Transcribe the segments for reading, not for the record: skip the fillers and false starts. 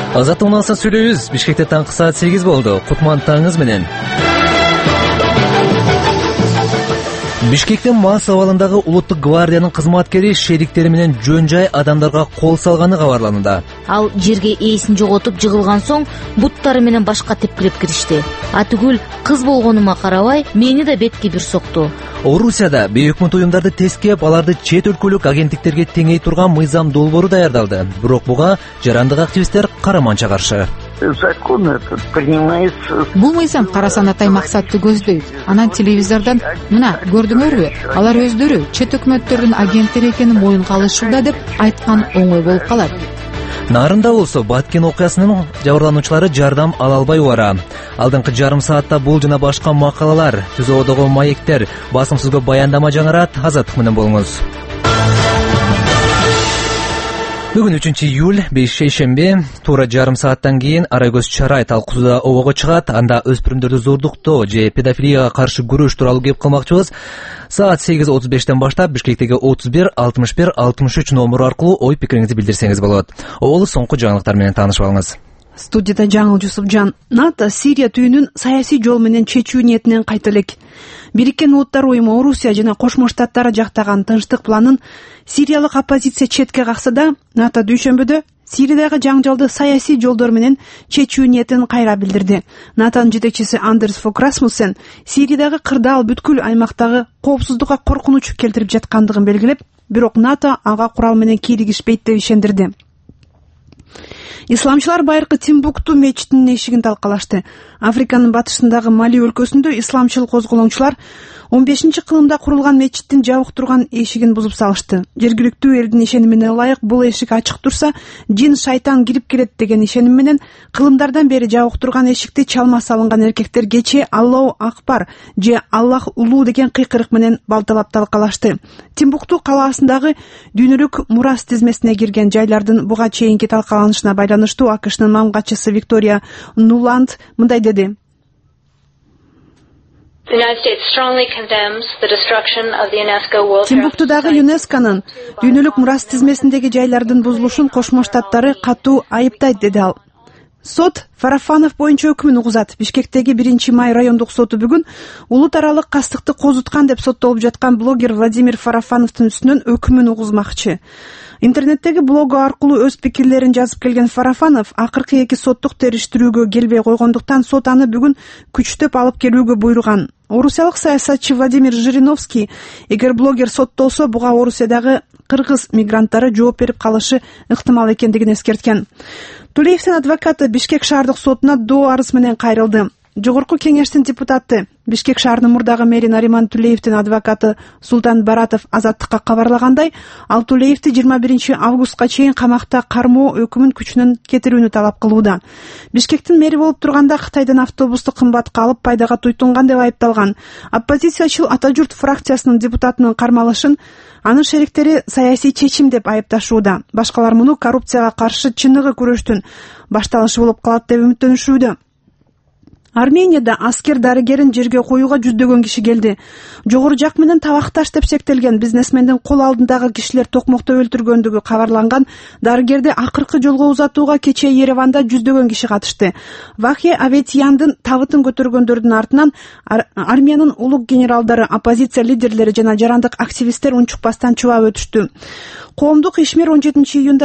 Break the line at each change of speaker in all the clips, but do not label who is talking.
Азаттык унаасынан сүйлөйбүз. Бишкекте таңкы саат 8 болду. Кутман таңыңыз менен. Бишкектин Маас абалындагы улуттук гвардиянын кызматкери шериктери менен жөн-жай адамдарга кол салганы кабарланууда.
Ал жерге ээсин жоготуп жыгылган соң буттары менен башка тепкилеп киришти. Атүгүл кыз болгонума карабай, мени да бетке бир сокту.
Орусияда бейөкмөт уюмдарды тескеп, аларды чет өлкөлүк агенттиктерге теңей турган мыйзам долбоору даярдалды. Бирок буга жарандык активисттер караманча каршы.
Бул мыйзам кара санатай максатты көздөйт. Анан телевизордон мына көрдүңөрбү? Алар өздөрү чет өкмөттөрдүн агенттери экенин моюнга алышууда деп айткан оңой болуп калат.
Нарында болсо Баткен окуясынын жабырлануучулары жардам ала албай убара. Алдыңкы жарым саатта бул жана башка макалалар, түзөөдөгү маектер, басымсызгө баяндама жаңырат. Азаттык менен болуңуз. Бүгүн 3-июль, шейшемби, туура жарым сааттан кийин Ара көз чарай талкуусуда обого чыгат. Анда өспүрүмдөрдү зордуктоо же педофилияга каршы күрөш тууралуу кеп кылмакчыбыз. Саат 8:35 баштап Бишкектеги 31 61 63 номеру аркылуу ой пикириңизди билдирсеңиз болот. Оболу соңку жаңылыктар менен таанышып алыңыз.
Студияда Жаңыл Жусупжан. НАТО Сирия түйүнүн саясий жол менен чечүү ниетинен кайта элек. Бириккен Улуттар уюму Орусия жана Кошмо Штаттар жактаган тынчтык планын сириялык оппозиция четке какса да, НАТО дүйшөмбүдө Сириядагы жаңжалды саясий жолдор менен чечүү ниетин кайра билдирди. NATOнун жетекчиси Андерс Фог Расмуссен Сириядагы кырдаал бүткүл аймактагы коопсуздукка коркунуч келтирип жаткандыгын белгилеп, бирок НАТО ага курал менен кийлигишпейт деп ишендирди. Исламчылар байыркы Тимбукту мечитинин эшигин талкалашты. Африканын батышындагы Мали өлкөсүндө исламчыл козголоңчулар 15-кылымда курулган мечиттин жабык турган эшигин бузуп салышты. Жергиликтүү элдин ишенимине ылайык бул эшик ачык турса, жин шайтан кирип келет деген ишеним менен кылымдардан бери жабык турган эшикти чалма салынган эркектер кечээ Аллаху Акбар же Аллах улуу деген кыйкырык менен балталап талкалашты. Тимбукту калаасындагы дүйнөлүк мурас тизмесине кирген жайлардын буга чейинки талкаланышына байланыштуу АКШнын мамгатчысы Виктория Нуланд мындай деди. Тимбуктудагы ЮНЕСКОнун дүйнөлүк мурас тизмесиндеги жайлардын бузулушун Кошмо Штаттары катуу айыптайт, деди ал. Сот Фарафанов боюнча өкүмүн угузат. Бишкектеги 1-май райондук соту бүгүн улут аралык кастыкты козуткан деп соттолуп жаткан блогер Владимир Фарафановдун үстүнөн өкүмүн угузмакчы. Интернеттеги блогу аркылуу өз пикирлерин жазып келген Фарафанов акыркы 2 соттук териштирүүгө келбей койгондуктан сот аны бүгүн күчтөп алып келүүгө буйруган. Орусиялык саясатчы Владимир Жириновский, эгер блогер соттолсо, буга Орусиядагы кыргыз мигранттары жооп берип калышы ыктымал экендигин эскерткен. Тулеевдин адвокаты Бишкек шаардык сотуна доо арыз менен кайрылды. Жогорку кеңештин депутаты Бишкек шаарынын мурдагы мэри Нариман Тулеевдин адвокаты Султан Баратов Азаттыкка кабарлагандай, ал Тулеевди 21 августка чейин камакта кармоо өкүмүн күчүнөн кетирүүнү талап кылууда. Бишкектин мэри болуп турганда Кытайдан автобусту кымбатка алып пайдага туйтунган деп айыпталган. Оппозициячыл Ата журт фракциясынын депутатынын кармалышын анын шериктери саясий чечим деп айыпташууда. Башкалар муну коррупцияга каршы чыныгы күрөштүн башталышы болуп калат деп үмүттөнүшүүдө. Арменияда аскер дарыгерин жерге коюуга жүздөгөн киши келди. Жогору жак менен табакташ деп сектелген бизнесмендин кол алдындагы кишилер токмокто өлтүргөндүгү кабарланган дарыгерди акыркы жолго узатууга кечээ Ереванда жүздөгөн киши катышты. Вахе Аветияндын табытын көтөргөндөрдүн артынан армиянын улук генералдары, оппозиция лидерлери жана жарандык активисттер унчукпастан чубап өтүштү. Коомдук ишмерлер 17 июнда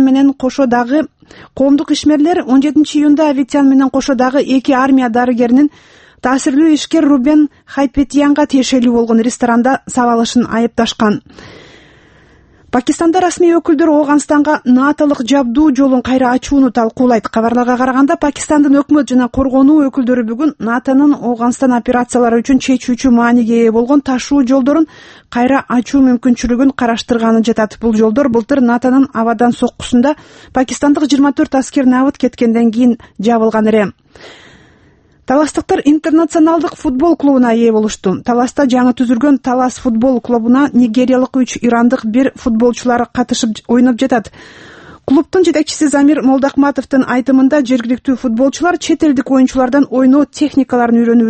Аветиян менен кошо дагы 2 армия дарыгеринин таасирлүү ишкер Рубен Хайпетиянга тиешелүү болгон ресторанда сабалышын айыпташкан. Пакистанда расмий өкүлдөр Ооганстанга наталык жабдуу жолун кайра ачууну талкуулайт. Кабарларга караганда, Пакистандын өкмөт жана коргонуу өкүлдөрү бүгүн НАТОнун Ооганстан операциялары үчүн чечүүчү мааниге ээ болгон ташуу жолдорун кайра ачуу мүмкүнчүлүгүн караштырганы жатат. Бул жолдор былтыр НАТОнун абадан соккусунда пакистандык 24 аскер набыт кеткенден кийин жабылган эле. Таластыктар интернационалдык футбол клубуна ээ болушту. Таласта жаңы түзүлгөн Талас футбол клубуна нигериялык 3 ирандык 1 футболчулар катышып ойноп жатат. Клубтун жетекчиси Замир Молдахматовдун айтымында жергиликтүү футболчулар чет элдик оюнчулардан ойноо техникаларын үйрөнүүдө.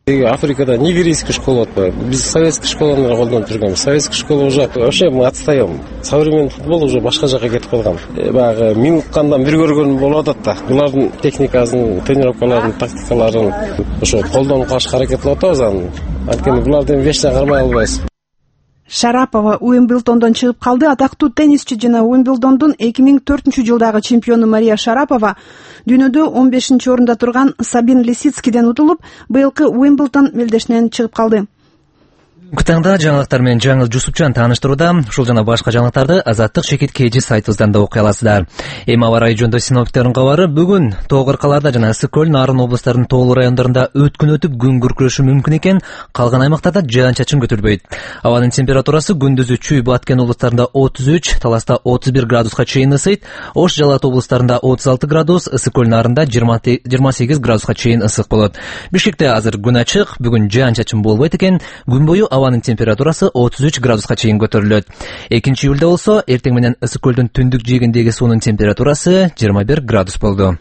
Африкада нигерийский школа атпайбы. Биз советский школаны колдонуп жүргөнбүз. Советский школа уже вообще мы отстаем. Современный футбол уже башка жака кетип калган. Баягы миң уккандан бир көргөн болуп атат да. Булардын техникасын, тренировкаларын, тактикаларын ошо колдонуп калышка аракет кылып атабыз. Анткени булардан вечно кармай албайбыз.
Шарапова Уимблдондон чыгып калды. Атактуу теннисчи жана Уимблдондун 2004-жылдагы чемпиону Мария Шарапова дүйнөдө 15-орунда турган Сабин Лисицкиден утулуп, быйылкы Уимблдон мелдешинен чыгып калды.
Кытаңда жаңылыктар менен Жаңыл Жусупчан тааныштырууда. Ушул жана башка жаңылыктарды Азаттык Шекит KG сайтыбыздан да окуй аласыздар. Эми аба ырайы жөнүндө синоптиктердин кабары. Бүгүн Тоо Кыркаларда жана Ысык көл, Нарын облустарынын тоолуу райондорунда өткүн өтүп күн күркүрөшү мүмкүн экен. Калган аймактарда жаан-чачын көтөрбөйт. Абанын температурасы күндүзү Чүй, Баткен облустарында 33, Таласта 31 градуска чейин ысыйт. Ош, Жалат облустарында 36 градус, Ысык көл, Нарында 28 градуска чейин ысык болот. Бишкекте азыр күн ачык, бүгүн жаан-чачын болбойт экен. Күн бою абанын температурасы 33 градуска чейин көтөрүлөт. 2-июлда болсо, эртең менен Ысык көлдүн түндүк жээгиндеги суунун температурасы 21 градус болду.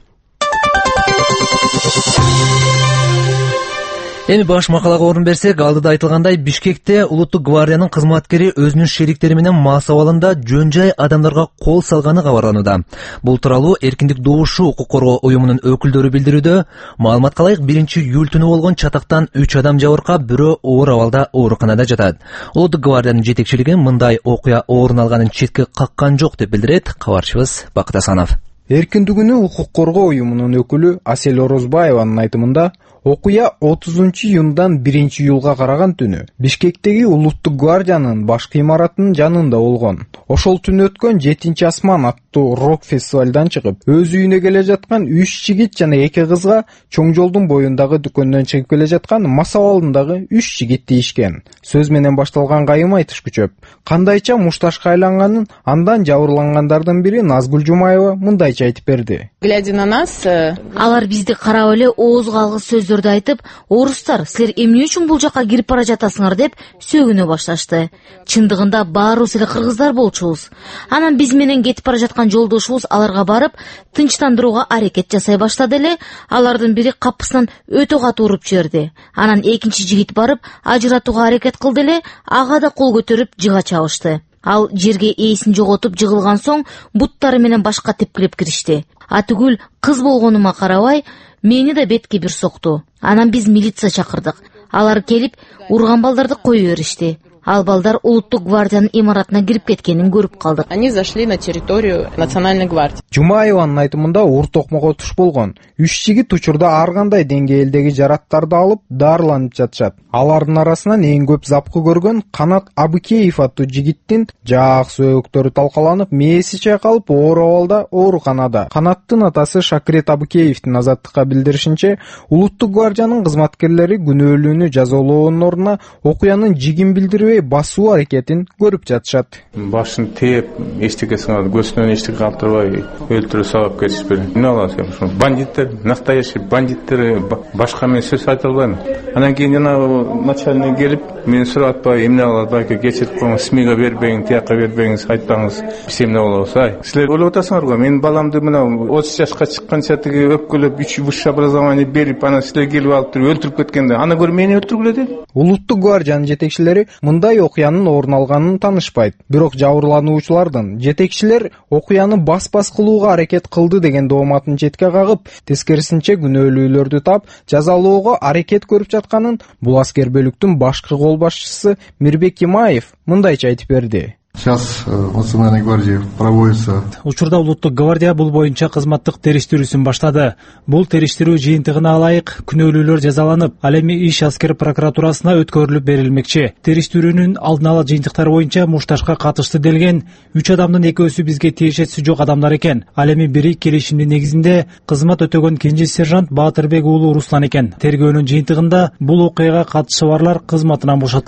Эми баш макалага орун берсек, алдыда айтылгандай, Бишкекте улуттук гвардиянын кызматкери өзүнүн шериктери менен мас абалында жөн-жай адамдарга кол салганы кабарланууда. Бул тууралуу Эркиндик добушу укук коргоо уюмунун өкүлдөрү билдирүүдө. Маалыматка ылайык, 1-июль түнү болгон чатактан 3 адам жабыркап, бирөө оор абалда ооруканада жатат. Улуттук гвардиянын жетекчилиги мындай окуя орун алганын четке каккан жок деп билдирет кабарчыбыз Бакыт Асанов.
Эркиндигүнү укук коргоо уюмунун өкүлү Асель Орозбаеванын айтымында, окуя 30-июндан 1-июлга караган түнү Бишкектеги улуттук гвардиянын башкы имаратынын жанында болгон. Ошол түнү өткөн 7-асман аттуу рок фестивалдан чыгып, өз үйүнө келе жаткан 3 жигит жана 2 кызга чоң жолдун боюндагы дүкөндөн чыгып келе жаткан мас абалындагы 3 жигит тийишкен. Сөз менен башталган кайым айтыш күчөп, кандайча мушташка айланганын андан жабырлангандардын бири Назгүл Жумаева мындайча айтып берди.
Глядя на нас,
алар бизди карап эле оозго алгыс сөздөрдү айтып, орустар, силер эмне үчүн бул жака кирип бара жатасыңар деп сөгүнө башташты. Чындыгында баарыбыз эле кыргыздар болчубуз. Анан биз менен кетип бара жаткан жолдошубуз аларга барып, тынчтандырууга аракет жасай баштады эле. Алардын бири капысынан өтө катуу уруп жиберди. Анан экинчи жигит барып, ажыратууга аракет кылды эле, ага да кол көтөрүп жыга чабышты. Ал жерге ээсин жоготуп жыгылган соң буттары менен башка тепкилеп киришти. Атүгүл кыз болгонума карабай, мени да бетке бир сокту. Анан биз милиция чакырдык. Алар келип, урган балдарды кое беришти. Ал балдар улуттук гвардиянын имаратына кирип кеткенин көрүп калдык.
Они зашли на территорию национальной гвардии.
Жумаеванын айтымында ур токмого туш болгон. 3 жигит учурда ар кандай деңгээлдеги жараттарды алып дарыланып жатышат. Алардын арасынан эң көп запкы көргөн Канат Абыкеев аттуу жигиттин жаак сөөктөрү талкаланып, мээси чайкалып, оор абалда ооруканада. Канаттын атасы Шакирет Абыкеевдин Азаттыкка билдиришинче, улуттук гвардиянын кызматкерлери күнөөлүүнү жазалоонун ордуна окуянын жигин билдирбей басуу аракетин көрүп жатышат.
Башын тээп, эчтеке сыңар, көзүнөн эчтеке калтырбай өлтүрүп сабап кетишпи. Эмне аласың? Бандиттер, настоящий бандиттер, башка мен сөз айта албайм. Анан кийин жана начальник келип, мени сурап атпай, эмне алат, байке кечирип коюңуз, СМИга бербеңиз, тияка бербеңиз, айтпаңыз. Биз эмне болобуз, ай. Силер ойлоп атасыңар го, менин баламды мына 30 жашка чыкканча тиги өпкөлөп, 3 высшее образование берип, анан силер келип алып туруп өлтүрүп кеткенде, ана көрүп мени өлтүргүлө деди.
Улуттук гвардиянын жетекчилери мындай окуянын орун алганын таанышпайт. Бирок жабырлануучулардын жетекчилер окуяны бас-бас кылууга аракет кылды деген дооматын четке кагып, тескерисинче күнөөлүүлөрдү тап, жазалоого аракет көрүп жатканын бул аскер бөлүктүн башкы кол башчысы Мирбек Имаев мындайча айтып берди.
Сейчас в Национальной гвардии проводится.
Учурда улуттук гвардия бул боюнча кызматтык териштирүүсүн баштады. Бул териштирүү жыйынтыгына ылайык күнөөлүүлөр жазаланып, ал эми иш аскер прокуратурасына өткөрүлүп берилмекчи. Териштирүүнүн алдын ала жыйынтыктары боюнча мушташка катышты делген 3 адамдын экөөсү бизге тиешеси жок адамдар экен. Ал эми бири келишимдин негизинде кызмат өтөгөн кенже сержант Баатырбек уулу Руслан экен. Тергөөнүн жыйынтыгында бул окуяга катышы барлар кызматынан бошотулат.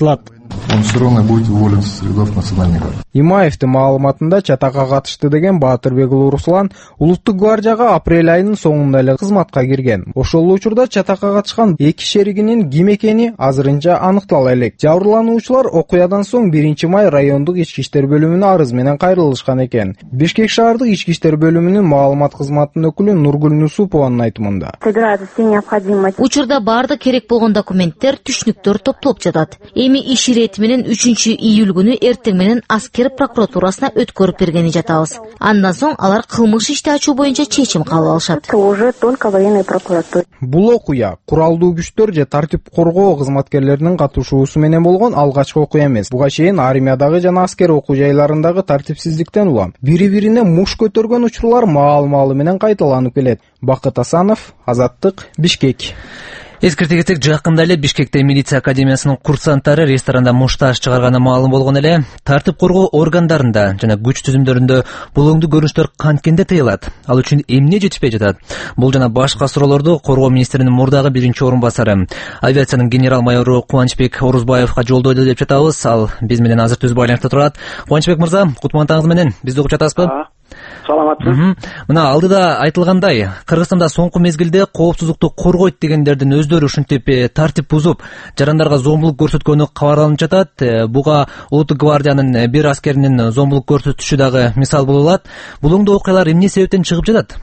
он все равно будет уволен с рядов Национальной гвардии.
Имаевдин маалыматында чатакка катышты деген Баатырбек уулу Руслан улуттук гвардияга апрель айынын соңунда эле кызматка кирген. Ошол учурда чатакка катышкан 2 шеригинин ким экени азырынча аныктала элек. Жабырлануучулар окуядан соң 1 май райондук ички иштер бөлүмүнө арыз менен кайрылышкан экен. Бишкек шаардык ички иштер бөлүмүнүн маалымат кызматынын өкүлү Нургүл Нусупованын айтымында.
Учурда баардык керек болгон документтер, түшүнүктөр топтолуп жатат. Эми иш ирети менен 3-июль күнү эртең менен аскер прокуратурасына өткөрүп бергени жатабыз. Андан соң алар кылмыш ишти ачуу боюнча чечим кабыл алышат.
Бул окуя куралдуу күчтөр же тартип коргоо кызматкерлеринин катышуусу менен болгон алгачкы окуя эмес. Буга чейин армиядагы жана аскер окуу жайларындагы тартипсиздиктен улам бири-бирине муш көтөргөн учурлар маал-маалы менен кайталанып келет. Бакыт Асанов, Азаттык, Бишкек.
Эскерте кетсек, жакында эле Бишкекте милиция академиясынын курсанттары ресторанда мушташ чыгарганы маалым болгон эле. Тартип коргоо органдарында жана күч түзүмдөрүндө булоңдуу көрүнүштөр канткенде тыйылат. Ал үчүн эмне жетишпей жатат? Бул жана башка суроолорду коргоо министринин мурдагы 1-орунбасары, авиациянын генерал-майору Кубанычбек Орузбаевга жолдойду деп жатабыз. Ал биз менен азыр түз байланышта турат. Кубанычбек мырза, кутмандыгыңыз менен бизди угуп жатасызбы?
Саламатсыз.
Мына алдыда айтылгандай, Кыргызстанда соңку мезгилде коопсуздукту коргойт дегендердин өздөрү ушинтип тартип бузуп, жарандарга зомбулук көрсөткөнү кабарланып жатат. Буга улуттук гвардиянын бир аскеринин зомбулук көрсөтүшү дагы мисал боло алат. Булоңдуу окуялар эмне себептен чыгып жатат?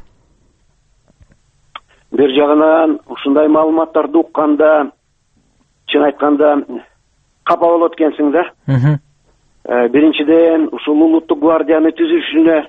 Бир жагынан ушундай маалыматтарды укканда, чын айтканда капа болот экенсиң да. Биринчиден ушул улуттук гвардияны түзүшүнө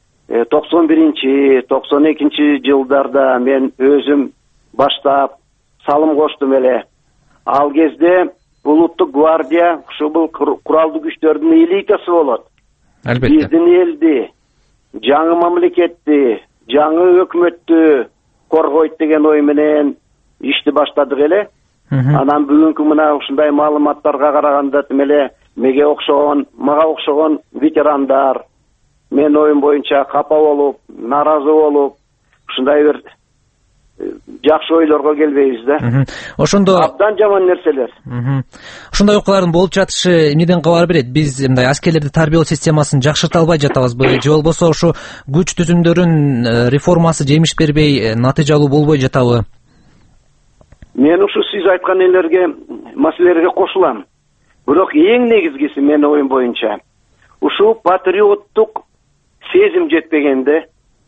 91-92 жылдарда мен өзүм баштап салым коштум эле. Ал кезде улуттук гвардия ушул куралдуу күчтөрдүн элитасы болот.
Албетте.
Биздин элди, жаңы мамлекетти, жаңы өкмөттү коргойт деген ой менен ишти баштадык эле. Анан бүгүнкү мына ушундай маалыматтарга караганда эле мага окшогон ветерандар мен оюм боюнча капа болуп, наразы болуп, ушундай бир жакшы ойлорго келбейбиз да.
Ошондо
абдан жаман нерселер.
Ошондой окуялардын болуп жатышы эмнеден кабар берет? Биз мындай аскерлерди тарбиялоо системасын жакшырта албай жатабызбы? Же болбосо ушу күч түзүмдөрүнүн реформасы жемиш бербей, натыйжалуу болбой жатабы?
Мен ушу сиз айткан маселелерге кошулам. Бирок эң негизгиси менин оюм боюнча ушул патриоттук сезим жетпегенде.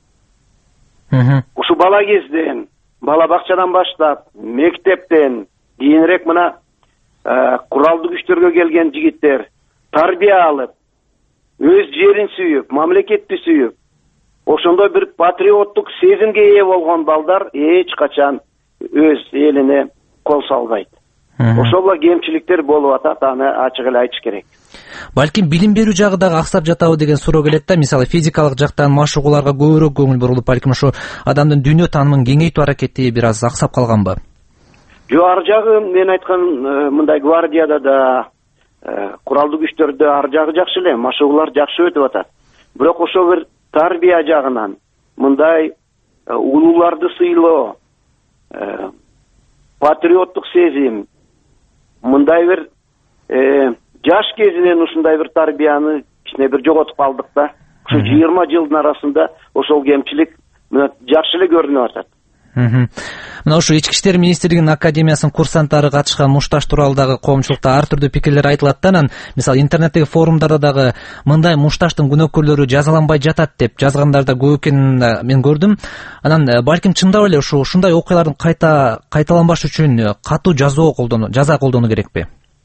Ушу бала кезден, бала бакчадан баштап, мектептен кийинирээк мына куралдуу күчтөргө келген жигиттер тарбия алып, өз жерин сүйүп, мамлекетти сүйүп, ошондой бир патриоттук сезимге ээ болгон балдар эч качан өз элине кол салбайт. Ошол кемчиликтер болуп атат, аны ачык эле айтыш керек.
Балким билим берүү жагы дагы аксап жатабы деген суроо келет да. Мисалы физикалык жактан машыгууларга көбүрөөк көңүл бурулуп, балким ошо адамдын дүйнө таанымын кеңейтүү аракети бир аз аксап калганбы?
Жок, ар жагы мен айткан мындай гвардияда да, куралдуу күчтөрдө ар жагы жакшы эле, машыгуулар жакшы өтүп атат. Бирок ошо бир тарбия жагынан мындай улууларды сыйлоо, патриоттук сезим, мындай бир жаш кезинен ушундай бир тарбияны кичине бир жоготуп калдык да. Ушу 20 жылдын арасында ошол кемчилик жакшы эле көрүнүп атат.
Мына ушу ички иштер министрлигинин академиясынын курсанттары катышкан мушташ тууралуу дагы коомчулукта ар түрдүү пикирлер айтылат да. Анан мисалы интернеттеги форумдарда дагы мындай мушташтын күнөөкөрлөрү жазаланбай жатат деп жазгандар да көп экенин мен көрдүм. Анан балким чындап эле ушундай окуялардын кайталанбаш үчүн катуу жаза колдонуу керекпи?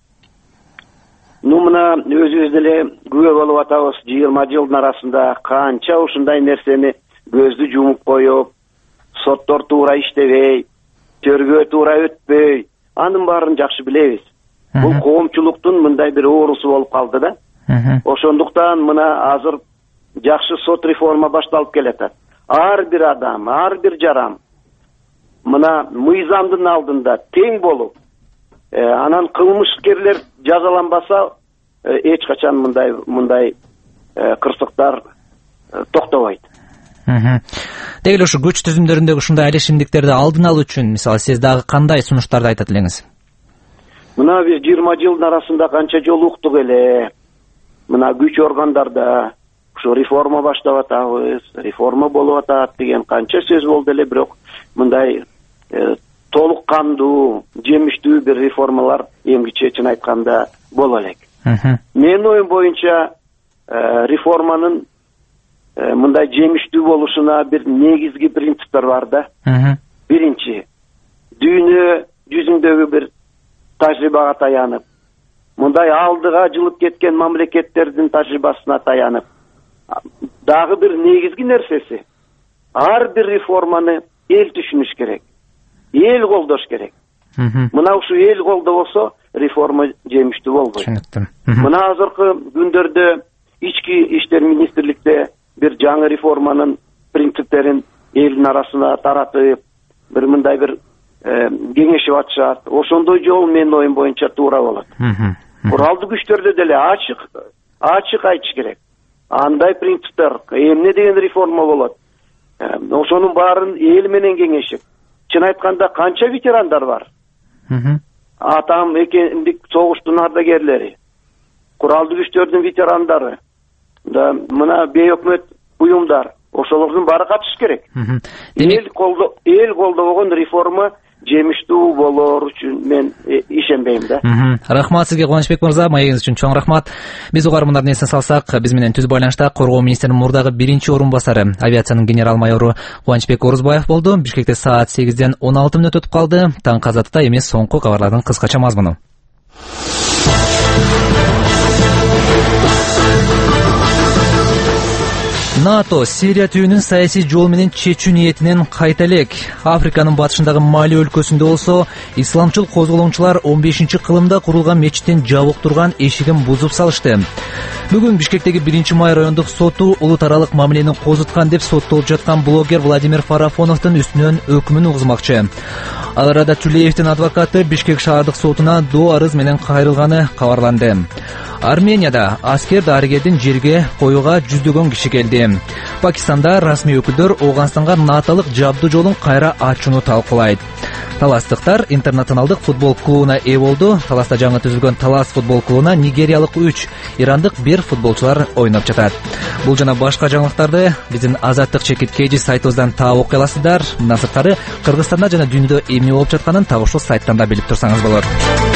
Мына өзүбүз деле күбө болуп атабыз. 20 жылдын арасында канча ушундай нерсени көздү жумуп коюп, соттор туура иштебей, төргө туура өтпөй, анын баарын жакшы билебиз. Бул коомчулуктун мындай бир оорусу болуп калды да. Ошондуктан мына азыр жакшы сот реформа башталып келатат. Ар бир адам, ар бир жаран мына мыйзамдын алдында тең болуп, анан кылмышкерлер жазаланбаса эч качан мындай кырсыктар токтобойт.
Деги эле ушу күч түзүмдөрүндөгү ушундай алешимдиктерди алдын алуу үчүн мисалы сиз дагы кандай сунуштарды айтат элеңиз?
Мына биз 20 жылдын арасында канча жолу уктук эле. Мына күч органдарда ушу реформа баштап атабыз, реформа болуп атат деген канча сөз болду эле, бирок мындай толук кандуу, жемиштүү бир реформалар эмгиче чын айтканда боло элек. Менин оюм боюнча реформанын мындай жемиштүү болушуна бир негизги принциптер бар да. Биринчи, дүйнө жүзүндөгү бир тажрыйбага таянып, мындай алдыга жылып кеткен мамлекеттердин тажрыйбасына таянып, дагы бир негизги нерсеси, ар бир реформаны эл түшүнүш керек, эл колдош керек. Мына ушу эл колдобосо реформа жемиштүү болбойт. Мына азыркы күндөрдө ички иштер министрликте бир жаңы реформанын принциптерин элдин арасына таратып, бир мындай бир кеңешип атышат. Ошондой жол менин оюм боюнча туура болот. Куралдуу күчтөрдө деле ачык айтыш керек. Андай принциптер, эмне деген реформа болот. Ошонун баарын эл менен кеңешип, чын айтканда канча ветерандар бар. Атам экендик согуштун ардагерлери, куралдуу күчтөрдүн ветерандары, мына бейөкмөт уюмдар, ошолордун баары катышыш керек. Эл колдобогон реформа жемиштүү болор үчүн мен ишенбейм да.
Рахмат сизге, Кубанычбек мырза, маегиңиз үчүн чоң рахмат. Биз угармандардын эсине салсак, биз менен түз байланышта коргоо министринин мурдагы биринчи орун басары, авиациянын генерал майору Кубанычбек Орузбаев болду. Бишкекте саат 8:16 өтүп калды. Таң казатта эмес соңку кабарлардын кыскача мазмуну. НАТО Сирия түйүнүн саясий жол менен чечүү ниетинен кайта элек. Африканын батышындагы Мали өлкөсүндө болсо, исламчыл козголоңчулар 15-кылымда курулган мечиттин жабык турган эшигин бузуп салышты. Бүгүн Бишкектеги 1-май райондук соту улут аралык мамилени козуткан деп соттолуп жаткан блогер Владимир Фарафоновдун үстүнөн өкүмүн угузмакчы. Ал арада Тюлеевдин адвокаты Бишкек шаардык сотуна доо арыз менен кайрылганы кабарланды. Арменияда аскер дарыгердин жерге коюуга жүздөгөн киши келди. Пакистанда расмий өкүлдөр Ооганстанга наталык жабдуу жолун кайра ачууну талкуулайт. Таластыктар интернационалдык футбол клубуна ээ болду. Таласта жаңы түзүлгөн Талас футбол клубуна нигериялык 3, ирандык 1 футболчулар ойноп жатат. Бул жана башка жаңылыктарды биздин Азаттык чекит KG сайтыбыздан таап окуй аласыздар. Мына сырткары Кыргызстанда жана дүйнөдө эмне болуп жатканын так ушул сайттан да билип турсаңыз болот.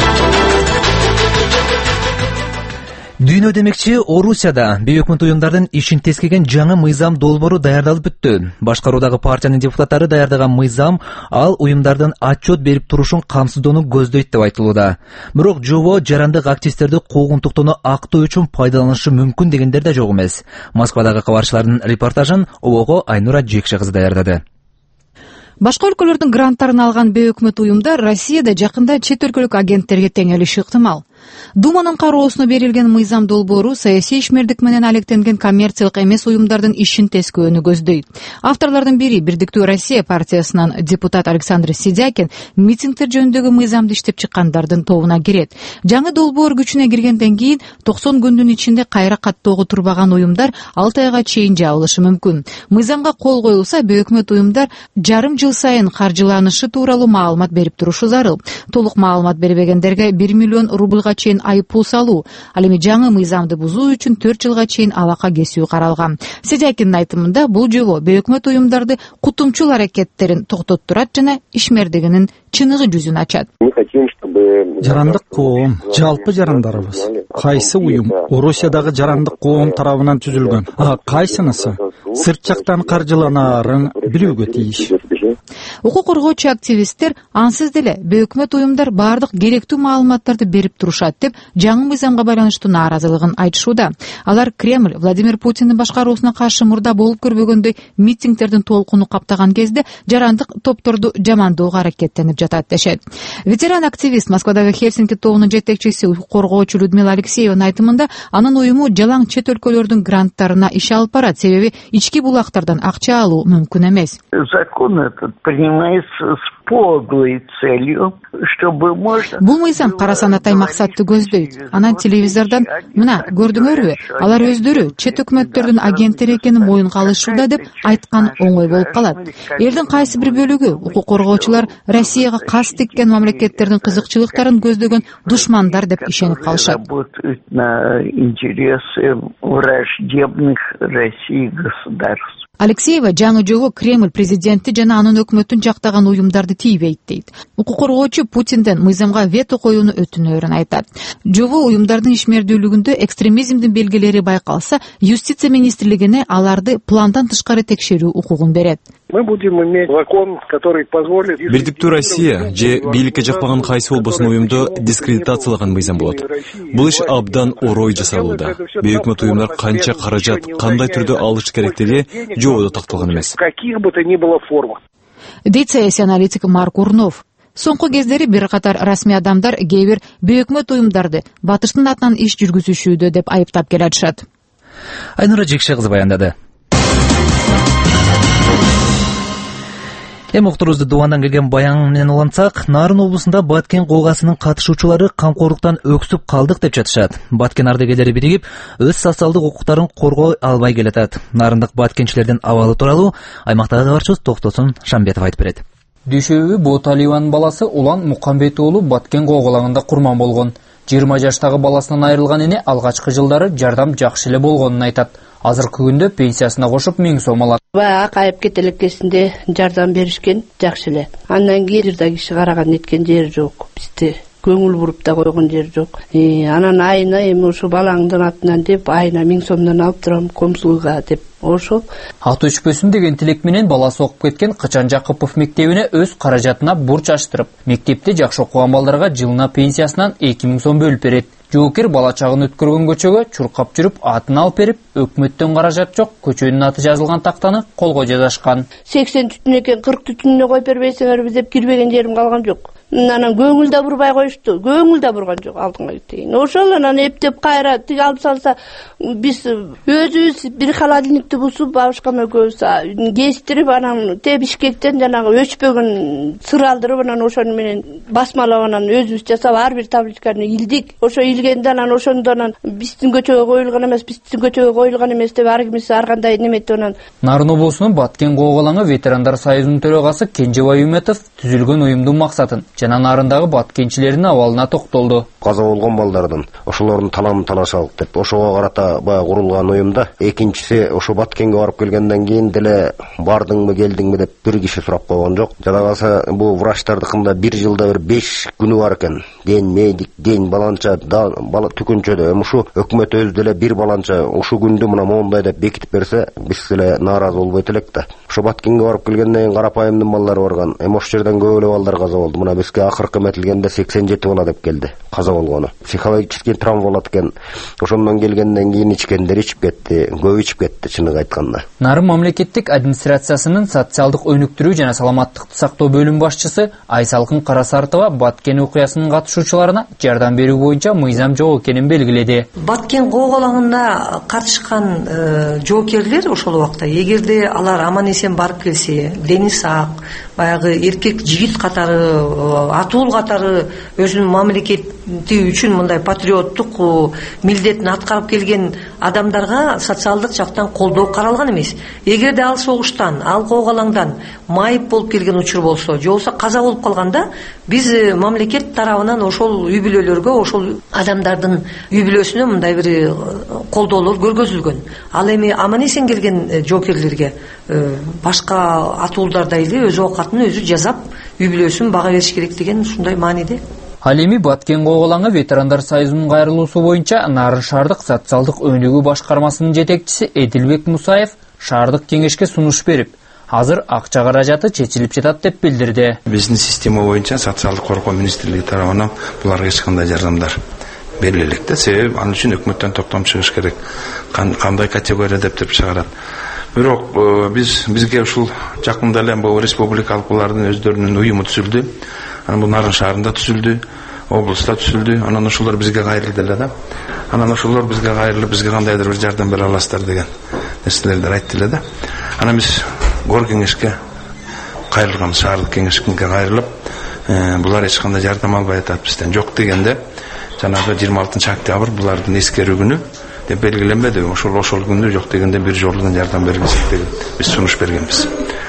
Дүйнө демекчи, Орусияда бейөкмөт уюмдардын ишин тескеген жаңы мыйзам долбоору даярдалып бүттү. Башкаруудагы партиянын депутаттары даярдаган мыйзам ал уюмдардын отчет берип турушун камсыздоону көздөйт деп айтылууда. Бирок жобо жарандык активисттерди куугунтуктоону актоо үчүн пайдаланышы мүмкүн дегендер да жок эмес. Москвадагы кабарчылардын репортажын ООО Айнура Жекше кызы даярдады.
Башка өлкөлөрдүн гранттарын алган бейөкмөт уюмдар Россияда жакында чет өлкөлүк агенттерге теңелиши ыктымал. Думанын кароосуна берилген мыйзам долбоору саясий ишмердик менен алектенген коммерциялык эмес уюмдардын ишин тескөөнү көздөйт. Авторлордун бири Бирдиктүү Россия партиясынан депутат Александр Сидякин митингдер жөнүндөгү мыйзамды иштеп чыккандардын тобуна кирет. Жаңы долбоор күчүнө киргенден кийин 90 күндүн ичинде кайра каттоого турбаган уюмдар 6 айга чейин жабылышы мүмкүн. Мыйзамга кол коюлса, бейөкмөт уюмдар жарым жыл сайын каржыланышы тууралуу маалымат берип турушу зарыл. Толук маалымат бербегендерге 1 миллион рубльга чейин айыппул салуу, ал эми жаңы мыйзамды бузуу үчүн 4 жылга чейин алака кесүү каралган. Сидякиндин айтымында бул жобо бейөкмөт уюмдарды кутумчул аракеттерин токтоттурат жана ишмердигинин чыныгы жүзүн ачат.
Жарандык коом, жалпы жарандарыбыз. Кайсы уюм Орусиядагы жарандык коом тарабынан түзүлгөн, кайсынысы сырт жактан каржыланаарын билүүгө тийиш.
Укук коргоочу активисттер ансыз деле бейөкмөт уюмдар баардык керектүү маалыматтарды берип турушат деп жаңы мыйзамга байланыштуу нааразылыгын айтышууда. Алар Кремль Владимир Путиндин башкаруусуна каршы мурда болуп көрбөгөндөй митингдердин толкуну каптаган кезде жарандык топторду жамандоого аракеттенип жатат дешет. Ветеран активист Москвадагы Хельсинки тобунун жетекчиси укук коргоочу Людмила Алексееванын айтымында анын уюму жалаң чет өлкөлөрдүн гранттарына иш алып барат, себеби ички булактардан акча алуу мүмкүн эмес.
Закон этот принимается с подлой целью, чтобы можно...
Бул мыйзам кара санатай максатты көздөйт. Анан телевизордон мына көрдүңөрбү, алар өздөрү чет өкмөттөрдүн агенттери экенин моюнга алышууда деп айткан оңой болуп калат. Элдин кайсы бир бөлүгү укук коргоочулар Россияга кас тиккен мамлекеттердин кызыкчылыктарын көздөгөн душмандар деп ишенип калышат.
На интересы враждебных России государств.
Алексеева жаңы жолу Кремль президенти жана анын өкмөтүн жактаган уюмдарды тийбейт дейт. Укук коргоочу Путинден мыйзамга вето коюуну өтүнөрүн айтат. Жобо уюмдардын ишмердүүлүгүндө экстремизмдин белгилери байкалса, юстиция министрлигине аларды пландан тышкары текшерүү укугун берет.
Мы будем иметь закон, который позволит...
Бирдиктүү Россия же бийликке жакпаган кайсы болбосун уюмду дискредитациялаган мыйзам болот. Бул иш абдан орой жасалууда. Бейөкмөт уюмдар канча каражат, кандай түрдө алыш керектиги жободо такталган эмес.
Каких бы то ни было формах.
Дейт саясий аналитик Марк Урнов. Соңку кездери бир катар расмий адамдар кээ бир бейөкмөт уюмдарды батыштын атынан иш жүргүзүшүүдө деп айыптап келатышат.
Айнура Жекше кызы баяндады. Эми уктурубузду Дубандан келген баян менен улантсак, Нарын облусунда Баткен коогасынын катышуучулары камкорлуктан өксүп калдык деп жатышат. Баткен ардагерлери биригип, өз социалдык укуктарын коргой албай келатат. Нарындык баткенчилердин абалы тууралуу аймактагы кабарчыбыз Токтосун Шамбетов айтып берет.
Дүйшөбү Боталиеванын баласы Улан Мукамбет уулу Баткен кооголаңында курман болгон. 20 жаштагы баласынан айрылган эне алгачкы жылдары жардам жакшы эле болгонун айтат. Азыркы күндө пенсиясына кошуп 1000 сом алат.
Баягы кайып кетелеккесинде жардам беришкен жакшы эле. Андан кийин жерде киши караган эткен жери жок. Бизди көңүл буруп да койгон жери жок. Анан айына эми ушу балаңдын атынан деп айына 1000 сомдон алып турам комсулга деп. Ошо
ат өчпөсүн деген тилек менен баласы окуп кеткен Кычан Жакыпов мектебине өз каражатына бурч ачтырып, мектепте жакшы окуган балдарга жылына пенсиясынан 2000 сом бөлүп берет. Жоокер бала чагын өткөргөн көчөгө чуркап жүрүп атын алып берип, өкмөттөн каражат жок, көчөнүн аты жазылган тактаны колго жазышкан.
80 түтүн экен, 40 түтүнүнө коюп бербейсиңерби деп кирбеген жерим калган жок. Анан көңүл да бурбай коюшту, көңүл да бурган жок алдыңга кетейин. Ошол анан эптеп кайра тиги алып салса, биз өзүбүз бир холодильникти бусуп, бабышкам экөөбүз кестирип, анан Бишкектен жанагы өчпөгөн сыр алдырып, анан ошону менен басмалап, анан өзүбүз жасап, ар бир табличканы илдик. Ошо илгенде анан ошондон биздин көчөгө коюлган эмес, биздин көчөгө коюлган эмес деп ар кимиси ар кандай неметип анан.
Нарын облусунун Баткен кооголаңы ветерандар союзунун төрагасы Кенжебай Үмөтов түзүлгөн уюмдун максатын жана нарындагы баткенчилердин абалына токтолду.
Каза болгон балдардын ошолордун талабын талашалык деп ошого карата баягы курулган уюмда. Экинчиси ошо Баткенге барып келгенден кийин деле бардыңбы келдиңби деп бир киши сурап койгон жок. Жада калса бул врачтардыкында бир жылда бир 5 күнү бар экен. День медик, день баланча, бала түкүнчөдө. Ушу өкмөт өзү деле бир баланча ушу күндү мына мондай деп бекитип берсе, биз деле нааразы болбойт элек да. Ошо Баткенге барып келгенден кийин карапайымдын балдары барган. Эми ошол жерден көп эле балдар каза болду. Мына бизге акыркы эметилгенде 87 бала деп келди. Каза болгону. Психологический травма болот экен. Ошондон келгенден кийин ичкендер ичип кетти, көп ичип кетти чыныгы айтканда.
Нарын мамлекеттик администрациясынын социалдык өнүктүрүү жана саламаттыкты сактоо бөлүм башчысы Айсалкын Карасартова Баткен окуясынын катышуучуларына жардам берүү боюнча мыйзам жок экенин белгиледи.
Баткен кооголаңына катышкан жоокерлер ошол убакта эгерде алар аман эсен барып келсе, дени сак, баягы эркек жигит катары, атуул катары өзүнүн мамлекети үчүн мындай патриоттук милдетин аткарып келген адамдарга социалдык жактан колдоо каралган эмес. Эгерде ал согуштан, ал кооголаңдан майып болуп келген учур болсо, же болбосо каза болуп калганда, биз мамлекет тарабынан ошол үй бүлөлөргө, ошол адамдардын үй бүлөсүнө мындай бир колдоолор көргөзүлгөн. Ал эми аман эсен келген жоокерлерге башка атуулдардай эле өз оокатын өзү жасап, үй бүлөсүн бага бериш керек деген ушундай мааниде.
Ал эми Баткен кооголаңы ветерандар союзунун кайрылуусу боюнча Нарын шаардык социалдык өнүгүү башкармасынын жетекчиси Эдилбек Мусаев шаардык кеңешке сунуш берип, азыр акча каражаты чечилип жатат деп билдирди.
Биздин система боюнча социалдык коргоо министрлиги тарабынан буларга эч кандай жардамдар бериле элек да. Себеби ал үчүн өкмөттөн токтом чыгыш керек. Кандай категория деп чыгарат. Бирок бизге ушул жакында эле бул республикалык булардын өздөрүнүн уюму түзүлдү. Анан бул Нарын шаарында түзүлдү, облуста түзүлдү. Анан ошолор бизге кайрылды эле да. Анан ошолор бизге кайрылып, бизге кандайдыр бир жардам бере аласыздар деген нерселерди айтты эле да. Анан биз гор кеңешке кайрылган шаардык кеңешке кайрылып, булар эч кандай жардам албай атат бизден. Жок дегенде жанагы 26 октябрь булардын эскерүү күнү деп белгиленбеди. Ошол күндө жок дегенде бир жолдон жардам бергенсек деген биз сунуш бергенбиз.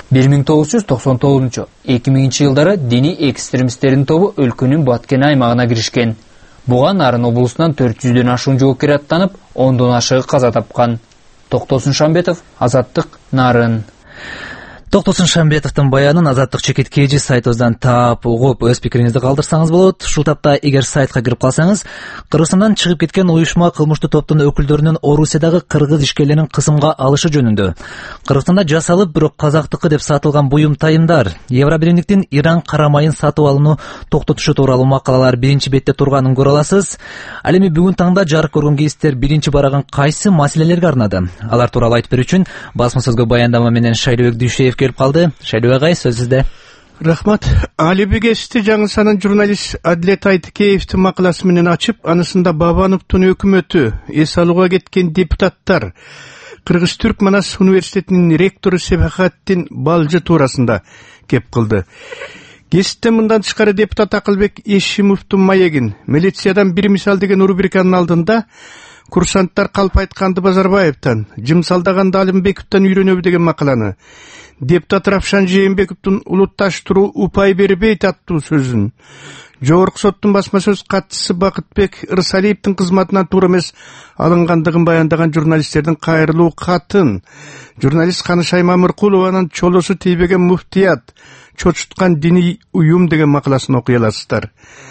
1999-2000 жылдары диний экстремисттердин тобу өлкөнүн Баткен аймагына киришкен. Буга Нарын облусунан 400дөн ашуун жоокер аттанып, 10дон ашыгы каза тапкан. Токтосун Шамбетов, Азаттык, Нарын.
Токтосун Шамбетовдун баянын Азаттык чекит KG сайтыбыздан таап угуп өз пикириңизди калтырсаңыз болот. Ушул тапта эгер сайтка кирип калсаңыз, Кыргызстандан чыгып кеткен уюшма кылмыштуу топтун өкүлдөрүнүн Орусиядагы кыргыз ишкерлерин кысымга алышы жөнүндө, Кыргызстанда жасалып бирок казактыкы деп сатылган буюм тайымдар, Евробиримдиктин Иран карамайын сатып алууну токтотушу тууралуу макалалар биринчи бетте турганын көрө аласыз. Ал эми бүгүн таңда жарык көргөн гезиттер биринчи бараган кайсы маселелерге арнады? Алар тууралуу айтып берүү үчүн басма сөзгө баяндама менен Шайлообек Дүйшеев келип калды. Шайлоо агай, сөз сизде.
Рахмат. Алиби кести жаңы санын журналист Адлет Айтыкеевдин макаласы менен ачып, анысында Бабановдун өкмөтү, эс алууга кеткен депутаттар, Кыргыз Түрк Манас университетинин ректору Себахаттин Балжы туурасында кеп кылды. Кеситте мындан тышкары депутат Акылбек Эшимовдун маегин, милициядан бир мисал деген рубриканын алдында курсанттар калп айтканды Базарбаевтан, жымсалдаган Алымбековдон үйрөнөбү деген макаланы, депутат Равшан Жээнбековдун улутташтыруу упай бербейт аттуу сөзүн, Жогорку соттун басма сөз катчысы Бакытбек Ырсалиевдин кызматынан туура эмес алынгандыгын баяндаган журналисттердин кайрылуу катын, журналист Канышай Мамыркулованын чолосу тийбеген муфтият, чочуткан диний уюм деген макаласын окуй аласыздар.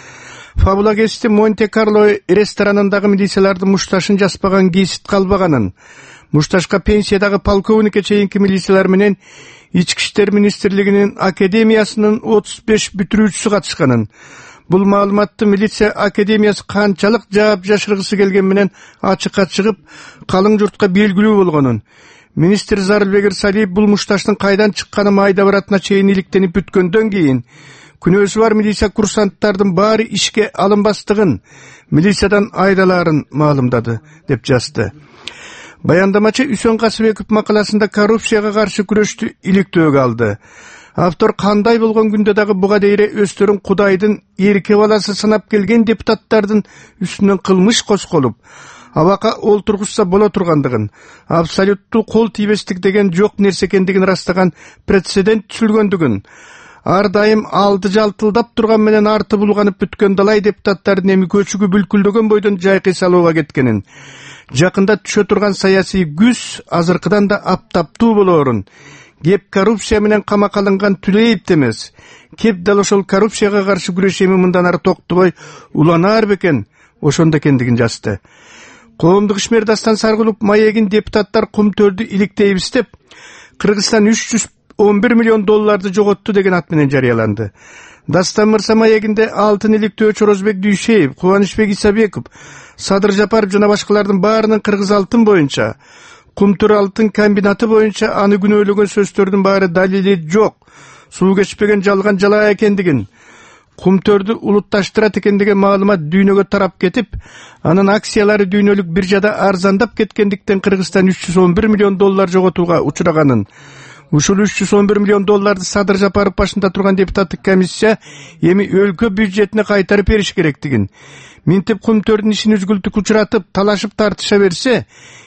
Фабула кести Монте-Карло ресторанындагы милициялардын мушташын жаспаган кесит калбаганын, мушташка пенсиядагы полковникке чейинки милициялар менен Ички иштер министрлигинин академиясынын 35 бүтүрүүчүсү катышканын, бул маалыматты милиция академиясы канчалык жаап жашыргысы келген менен ачыкка чыгып, калың журтка белгилүү болгонун, министр Зарылбек Ырсалиев бул мушташтын кайдан чыкканы майда баратына чейин иликтенип бүткөндөн кийин күнөөсү бар милиция курсанттардын баары ишке алынбастыгын, милициядан айдалаарын маалымдады деп жазды. Баяндамачы Үсөн Касыбеков макаласында коррупцияга каршы күрөштү иликтөөгө алды. Автор кандай болгон күндө дагы буга дейре өстөрүн Кудайдын эрке баласы санап келген депутаттардын үстүнөн кылмыш козголуп, абакка олтургузса боло тургандыгын, абсолюттуу кол тийбестик деген жок нерсе экендигин растаган прецедент түзүлгөндүгүн, ар дайым алды жалтылдап турган менен арты булганып бүткөн далай депутаттардын эми көчүгү бүлкүлдөгөн бойдон жайкы салууга кеткенин, жакында түшө турган саясий күз азыркыдан да аптаптуу болоорун, кеп коррупция менен камакка алынган Түлеевди эмес, кеп дал ошол коррупцияга каршы күрөш эми мындан ары токтобой уланаар бекен, ошондо экендигин жазды. Коомдук ишмер Дастан Саргулов маегин депутаттар кумтөрдү иликтейбиз деп, Кыргызстан $311 миллион жоготту деген ат менен жарыяланды. Дастан мырза маегинде алтын иликтөөчү Орозбек Дүйшеев, Кубанычбек Исабеков, Садыр Жапаров жана башкалардын баарынын кыргыз алтын боюнча, Кумтөр алтын комбинаты боюнча аны күнөөлөгөн сөздөрдүн баары далили жок, суу кечпеген жалган жалаа экендигин, Кумтөрдү улутташтырат экендиген маалымат дүйнөгө тарап кетип, анын акциялары дүйнөлүк биржада арзандап кеткендиктен Кыргызстан $311 миллион жоготууга учураганын, ушул $311 миллион Садыр Жапаров башында турган депутаттык комиссия эми өлкө бюджетине кайтарып бериш керектигин, минтип Кумтөрдүн ишин үзгүлтүк учуратып, талашып тартыша берсе,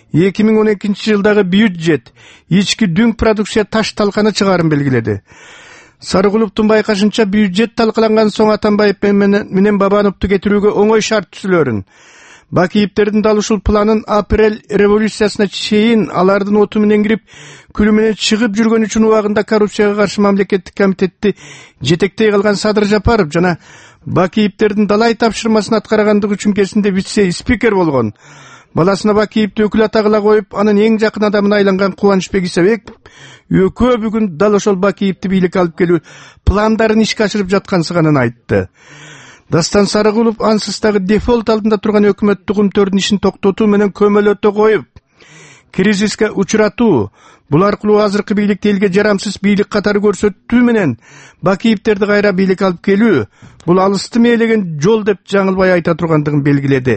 2012 жылдагы бюджет ички дүң продукция таш талканы чыгарын белгиледи. Сарыгуловдун байкашынча бюджет талкаланган соң Атамбаев менен Бабановду кетирүүгө оңой шарт түзүлөрүн, Бакиевдердин дал ушул планын апрель революциясына чейин алардын оту менен кирип, күлү менен чыгып жүргөн үчүн убагында коррупцияга каршы мамлекеттик комитетти жетектей калган Садыр Жапаров жана Бакиевдердин далай тапшырмасын аткаргандыгы үчүн кезинде вице-спикер болгон. Баласына Бакиевди өкүл атагыла коюп, анын эң жакын адамына айланган Кубанычбек Исабеков өкөө бүгүн дал ошол Бакиевди бийликке алып келүү пландарын ишке ашырып жаткансыганын айтты. Дастан Сарыгулов ансыз дагы дефолт алдында турган өкмөттү Кумтөрдүн ишин токтотуу менен көмөлөтө коюп, кризиске учуратуу, бул аркылуу азыркы бийликти элге жарамсыз бийлик катары көрсөтүү менен Бакиевдерди кайра бийликке алып келүү, бул алысты мээлеген жол деп жаңылбай айта тургандыгын белгиледи.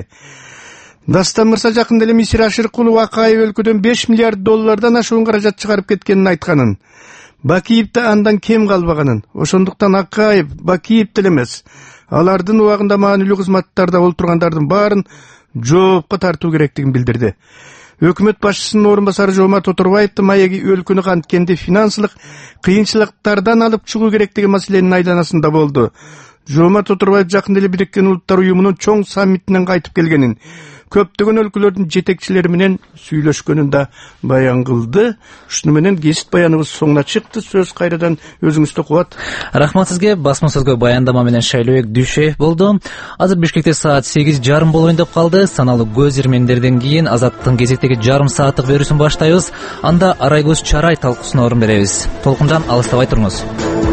Дастан мырза жакында эле Мисир Ашыркулов Акаев өлкөдөн $5 миллиард ашуун каражат чыгарып кеткенин айтканын, Бакиев да андан кем калбаганын, ошондуктан Акаев, Бакиев деле эмес, алардын убагында маанилүү кызматтарда олтургандардын баарын жоопко тартуу керектигин билдирди. Өкмөт башчысынын орун басары Жоомарт Оторбаевдин маеги өлкөнү канткенде финансылык кыйынчылыктардан алып чыгуу керектиги маселенин айланасында болду. Жоомарт Оторбаев жакында эле Бириккен Улуттар уюмунун чоң саммитинен кайтып келгенин, көптөгөн өлкөлөрдүн жетекчилери менен сүйлөшкөнүн да баян кылды. Ушуну менен кесип баяныбыз соңуна чыкты. Сөз кайрадан өзүңүздө Кубат.
Рахмат сизге. Басма сөзгө баяндама менен Шайлообек Дүйшөев болду. Азыр Бишкекте саат 8:30 болоюн деп калды. Саналуу көз ирмендерден кийин Азаттын кезектеги жарым сааттык берүүсүн баштайбыз. Анда Арайгөз Чарай талкуусуна орун беребиз. Толкундан алыстабай туруңуз.